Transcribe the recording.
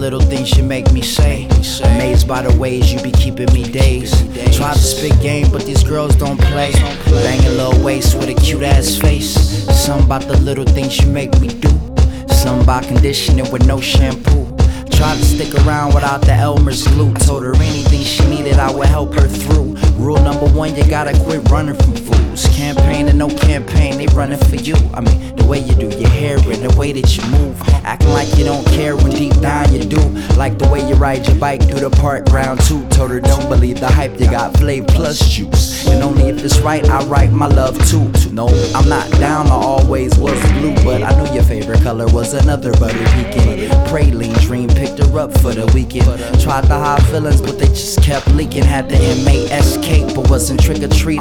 little things you make me say. Amazed by the ways you be keeping me dazed. Try to spit game, but these girls don't play. Banging little waist with a cute ass face. Something about the little things you make me do. Something about conditioning with no shampoo. Tried to stick around without the Elmer's glue. Told her anything she needed I would help her through. Rule number one, you gotta quit running from fools. Campaign and no campaign, they running for you. I mean, the way you do your hair and the way that you move. Acting like you don't care when deep down you do. Like the way you ride your bike through the park ground too. Told her don't believe the hype, you got flavor plus juice. And only if it's right, I write my love too. No, I'm not down, I always was blue. But I knew your favorite color was another butter pecan. Praline dream picked her up for the weekend. Tried to hide feelings, but they just kept leaking. Had the MASK, but wasn't trick or treat.